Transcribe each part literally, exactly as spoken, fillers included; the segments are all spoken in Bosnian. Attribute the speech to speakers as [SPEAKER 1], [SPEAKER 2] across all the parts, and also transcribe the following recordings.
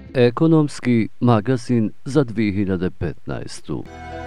[SPEAKER 1] Ekonomski magazin za dvije hiljade petnaestu.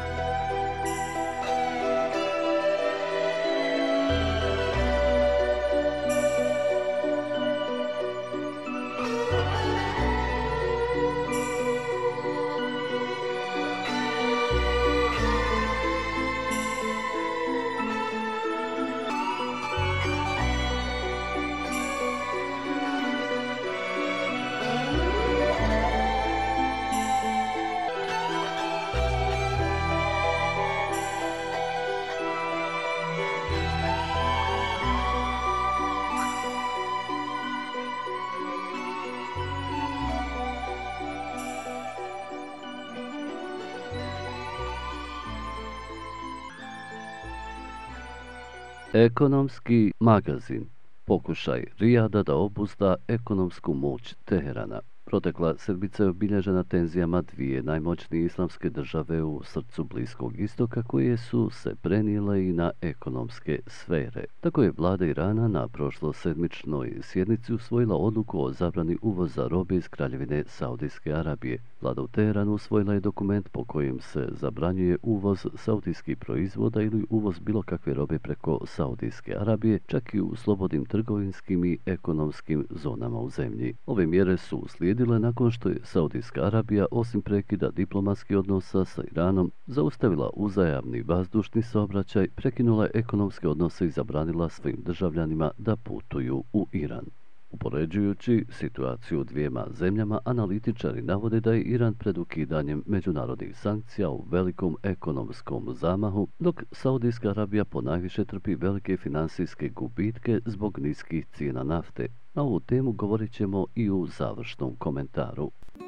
[SPEAKER 1] Ekonomski magazin. Pokušaj Rijada da obuzda ekonomsku moć Teherana. Protekla sedmica je obilježena tenzijama dvije najmoćnije islamske države u srcu Bliskog istoka koje su se prenijele i na ekonomske sfere. Tako je vlada Irana na prošlosedmičnoj sjednici usvojila odluku o zabrani uvoza robe iz Kraljevine Saudijske Arabije. Vlada u Teheranu usvojila je dokument po kojem se zabranjuje uvoz saudijskih proizvoda ili uvoz bilo kakve robe preko Saudijske Arabije, čak i u slobodnim trgovinskim i ekonomskim zonama u zemlji. Ove mjere su uslijedile nakon što je Saudijska Arabija, osim prekida diplomatskih odnosa sa Iranom, zaustavila uzajamni vazdušni saobraćaj, prekinula ekonomske odnose i zabranila svojim državljanima da putuju u Iran. Upoređujući situaciju u dvijema zemljama, analitičari navode da je Iran pred ukidanjem međunarodnih sankcija u velikom ekonomskom zamahu, dok Saudijska Arabija ponajviše trpi velike finansijske gubitke zbog niskih cijena nafte. Na ovu temu govorit ćemo i u završnom komentaru.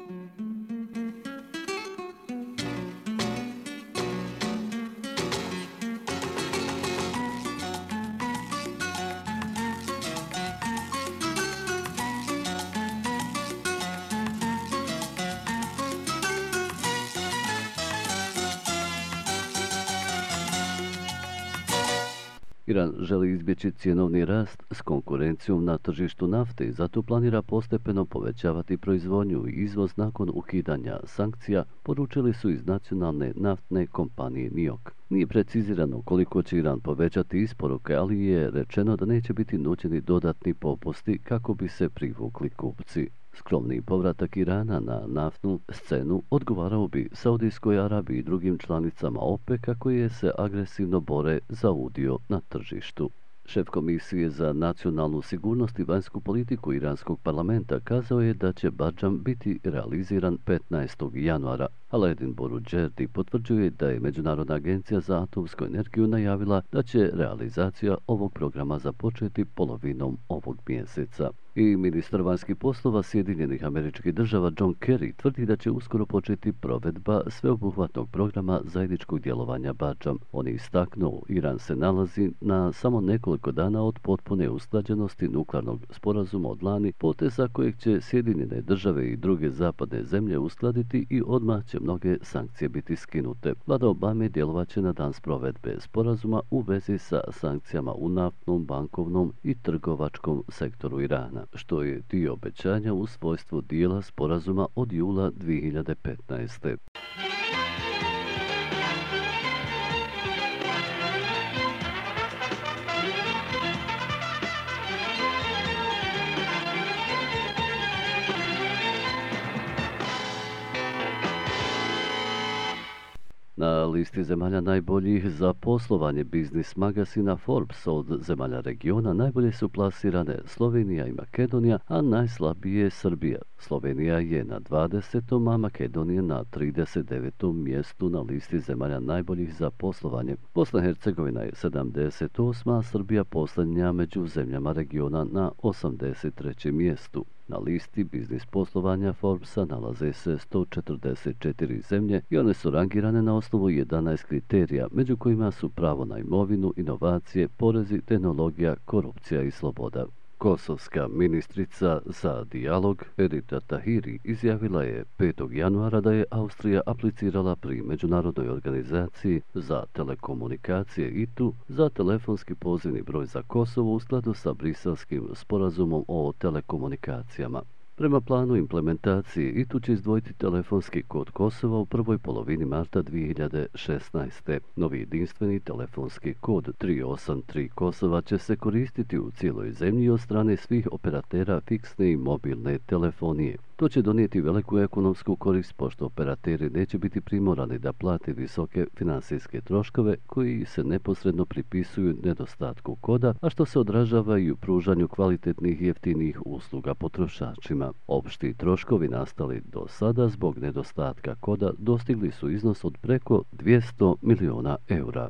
[SPEAKER 1] Iran želi izbjeći cjenovni rast s konkurencijom na tržištu nafte i zato planira postepeno povećavati proizvodnju i izvoz nakon ukidanja sankcija, poručili su iz nacionalne naftne kompanije N I O C. Nije precizirano koliko će Iran povećati isporuke, ali je rečeno da neće biti nuđeni dodatni popusti kako bi se privukli kupci. Skromni povratak Irana na naftnu scenu odgovarao bi Saudijskoj Arabiji i drugim članicama OPEC-a koje se agresivno bore za udio na tržištu. Šef Komisije za nacionalnu sigurnost i vanjsku politiku Iranskog parlamenta kazao je da će Bardžam biti realiziran petnaestog januara. Aledin Boruđerdi potvrđuje da je Međunarodna agencija za atomsku energiju najavila da će realizacija ovog programa započeti polovinom ovog mjeseca. I ministar vanjskih poslova Sjedinjenih Američkih Država John Kerry tvrdi da će uskoro početi provedba sveobuhvatnog programa zajedničkog djelovanja Bardžam. On je istaknuo, Iran se nalazi na samo nekoliko dana od potpune usklađenosti nuklearnog sporazuma od lani, poteza kojeg će Sjedinjene Države i druge zapadne zemlje uskladiti i odmah će mnoge sankcije biti skinute. Vlada Obame djelovat će na dan sprovedbe sporazuma u vezi sa sankcijama u naftnom, bankovnom i trgovačkom sektoru Irana, što je dio obećanja u svojstvu dijela sporazuma od jula dvije hiljade petnaeste. Na listi zemalja najboljih za poslovanje biznis magazina Forbes od zemalja regiona najbolje su plasirane Slovenija i Makedonija, a najslabije je Srbija. Slovenija je na dvadesetom, a Makedonija na trideset devetom mjestu na listi zemalja najboljih za poslovanje. Bosna i Hercegovina je sedamdeset osma, a Srbija posljednja među zemljama regiona na osamdeset trećem mjestu. Na listi biznis poslovanja Forbesa nalaze se sto četrdeset četiri zemlje i one su rangirane na osnovu jedanaest kriterija, među kojima su pravo na imovinu, inovacije, porezi, tehnologija, korupcija i sloboda. Kosovska ministrica za dijalog Edita Tahiri izjavila je petog januara da je Austrija aplicirala pri Međunarodnoj organizaciji za telekomunikacije I T U za telefonski pozivni broj za Kosovo u skladu sa Briselskim sporazumom o telekomunikacijama. Prema planu implementacije, I T U će izdvojiti telefonski kod Kosova u prvoj polovini marta dvije hiljade šesnaeste. Novi jedinstveni telefonski kod tri osam tri Kosova će se koristiti u cijeloj zemlji od strane svih operatera fiksne i mobilne telefonije. To će donijeti veliku ekonomsku korist pošto operateri neće biti primorani da plate visoke finansijske troškove koji se neposredno pripisuju nedostatku koda, a što se odražava i u pružanju kvalitetnih i jeftinijih usluga potrošačima. Opšti troškovi nastali do sada zbog nedostatka koda dostigli su iznos od preko dvjesto miliona eura.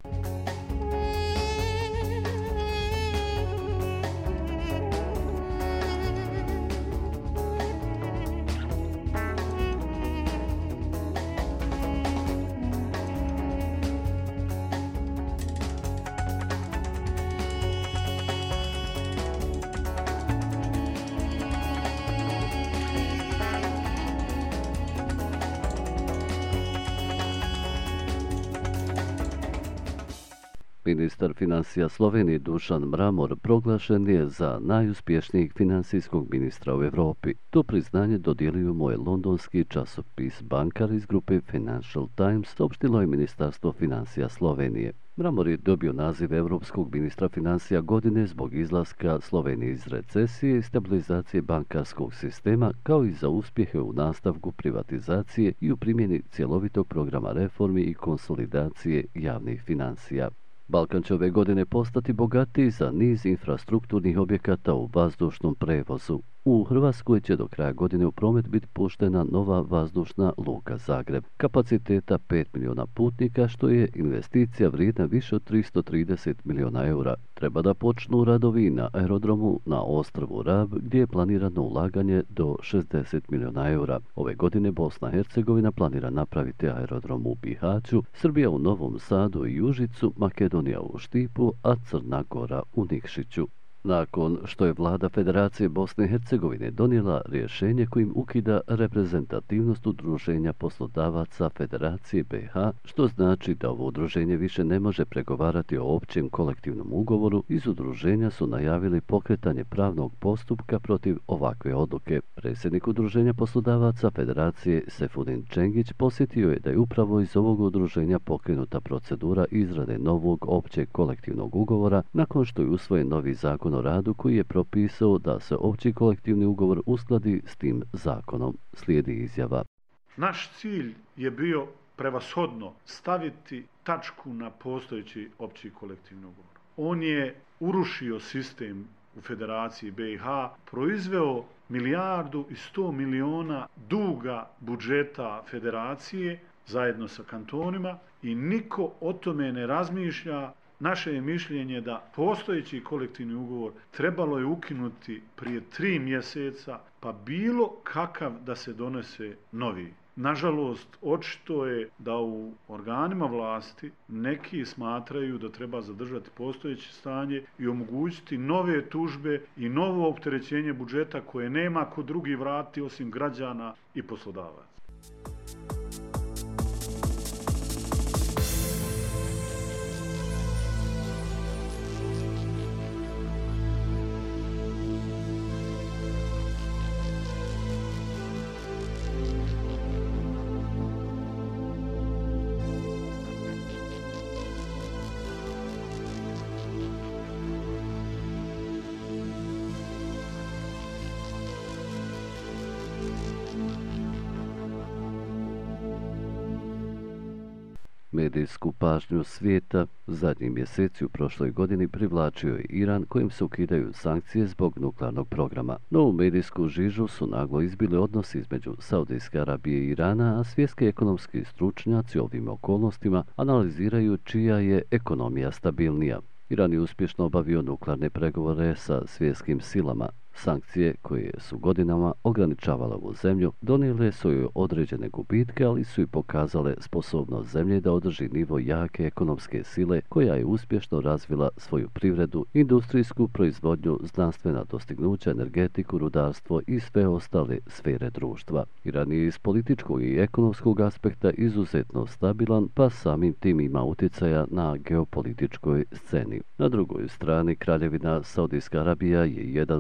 [SPEAKER 1] Ministar financija Slovenije Dušan Mramor proglašen je za najuspješnijeg financijskog ministra u Europi. To priznanje dodijelio mu je londonski časopis Bankar iz grupe Financial Times, saopštilo je Ministarstvo financija Slovenije. Mramor je dobio naziv Europskog ministra financija godine zbog izlaska Slovenije iz recesije i stabilizacije bankarskog sistema, kao i za uspjehe u nastavku privatizacije i u primjeni cjelovitog programa reformi i konsolidacije javnih financija. Balkan će ove godine postati bogatiji za niz infrastrukturnih objekata u vazdušnom prevozu. U Hrvatskoj će do kraja godine u promet biti puštena nova vazdušna luka Zagreb, kapaciteta pet miliona putnika, što je investicija vrijedna više od tristo trideset miliona eura. Treba da počnu radovi na aerodromu na ostrvu Rab, gdje je planirano ulaganje do šezdeset miliona eura. Ove godine Bosna i Hercegovina planira napraviti aerodrom u Bihaću, Srbija u Novom Sadu i Užicu, Makedonija u Štipu, a Crna Gora u Nikšiću. Nakon što je vlada Federacije Bosne i Hercegovine donijela rješenje kojim ukida reprezentativnost udruženja poslodavaca Federacije B iH, što znači da ovo udruženje više ne može pregovarati o općem kolektivnom ugovoru, iz udruženja su najavili pokretanje pravnog postupka protiv ovakve odluke. Predsjednik udruženja poslodavaca Federacije Sefudin Čengić posjetio je da je upravo iz ovog udruženja pokrenuta procedura izrade novog općeg kolektivnog ugovora nakon što je usvojen novi zakon o radu koji je propisao da se opći kolektivni ugovor uskladi s tim zakonom. Slijedi izjava.
[SPEAKER 2] Naš cilj je bio prevashodno staviti tačku na postojeći opći kolektivni ugovor. On je urušio sistem u Federaciji B iH, proizveo milijardu i sto miliona duga budžeta Federacije zajedno sa kantonima i niko o tome ne razmišlja. Naše je mišljenje da postojeći kolektivni ugovor trebalo je ukinuti prije tri mjeseca, pa bilo kakav da se donese novi. Nažalost, očito je da u organima vlasti neki smatraju da treba zadržati postojeće stanje i omogućiti nove tužbe i novo opterećenje budžeta koje nema ko drugi vratiti osim građana i poslodavaca.
[SPEAKER 1] Medijsku pažnju svijeta zadnji mjeseci u prošloj godini privlačio je Iran, kojim se ukidaju sankcije zbog nuklearnog programa. No u medijsku žižu su naglo izbili odnosi između Saudijske Arabije i Irana, a svjetski ekonomski stručnjaci ovim okolnostima analiziraju čija je ekonomija stabilnija. Iran je uspješno obavio nuklearne pregovore sa svjetskim silama. Sankcije koje su godinama ograničavale ovu zemlju donijele su joj određene gubitke, ali su i pokazale sposobnost zemlje da održi nivo jake ekonomske sile koja je uspješno razvila svoju privredu, industrijsku proizvodnju, znanstvena dostignuća, energetiku, rudarstvo i sve ostale sfere društva. Iran je iz političkog i ekonomskog aspekta izuzetno stabilan, pa samim tim ima utjecaja na geopolitičkoj sceni. Na drugoj strani, Kraljevina Saudijska Arabija je jedan od glavnih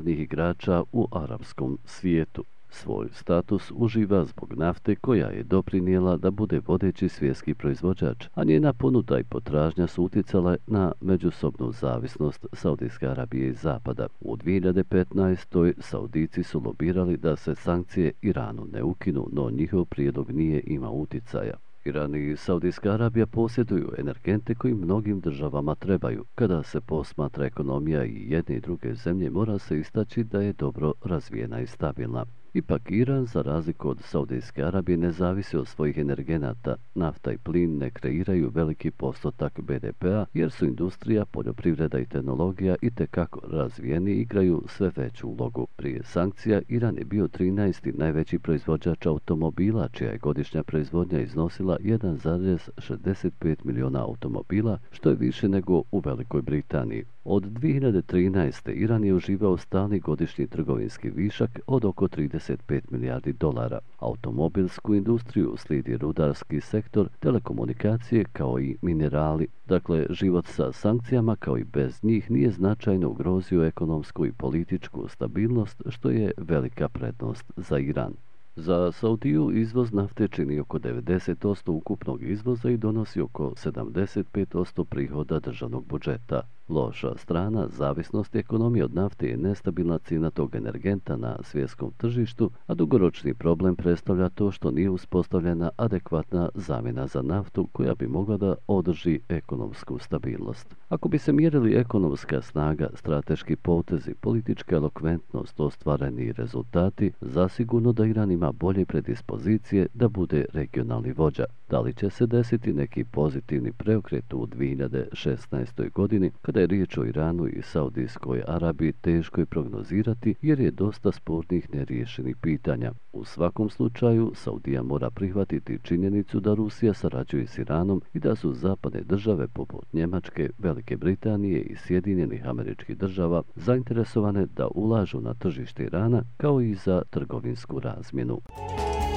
[SPEAKER 1] glavnih igrača u arapskom svijetu. Svoj status uživa zbog nafte koja je doprinijela da bude vodeći svjetski proizvođač, a njena ponuda i potražnja su utjecale na međusobnu zavisnost Saudijske Arabije i Zapada. U dvije hiljade petnaestoj. Saudici su lobirali da se sankcije Iranu ne ukinu, no njihov prijedlog nije imao utjecaja. Iran i Saudijska Arabija posjeduju energente koji mnogim državama trebaju. Kada se posmatra ekonomija i jedne i druge zemlje, mora se istaći da je dobro razvijena i stabilna. Ipak Iran, za razliku od Saudijske Arabije, ne zavisi od svojih energenata. Nafta i plin ne kreiraju veliki postotak be de pea, jer su industrija, poljoprivreda i tehnologija itekako razvijeni i igraju sve veću ulogu. Prije sankcija, Iran je bio trinaesti najveći proizvođač automobila, čija je godišnja proizvodnja iznosila jedan zarez šezdeset pet miliona automobila, što je više nego u Velikoj Britaniji. Od dvije hiljade trinaeste. Iran je uživao stalni godišnji trgovinski višak od oko trideset pet milijardi dolara. Automobilsku industriju slijedi rudarski sektor, telekomunikacije kao i minerali. Dakle, život sa sankcijama kao i bez njih nije značajno ugrozio ekonomsku i političku stabilnost, što je velika prednost za Iran. Za Saudiju izvoz nafte čini oko devedeset posto ukupnog izvoza i donosi oko sedamdeset pet posto prihoda državnog budžeta. Loša strana zavisnosti ekonomije od nafte je nestabilna cijena tog energenta na svjetskom tržištu, a dugoročni problem predstavlja to što nije uspostavljena adekvatna zamjena za naftu koja bi mogla da održi ekonomsku stabilnost. Ako bi se mjerili ekonomska snaga, strateški potezi, politička elokventnost, ostvareni rezultati, zasigurno da Iran ima bolje predispozicije da bude regionalni vođa. Da li će se desiti neki pozitivni preokret u dvije hiljade šesnaestoj. godini, kada je riječ o Iranu i Saudijskoj Arabiji, teško je prognozirati jer je dosta spornih neriješenih pitanja. U svakom slučaju, Saudija mora prihvatiti činjenicu da Rusija sarađuje s Iranom i da su zapadne države poput Njemačke, Velike Britanije i Sjedinjenih Američkih Država zainteresovane da ulažu na tržište Irana kao i za trgovinsku razmjenu.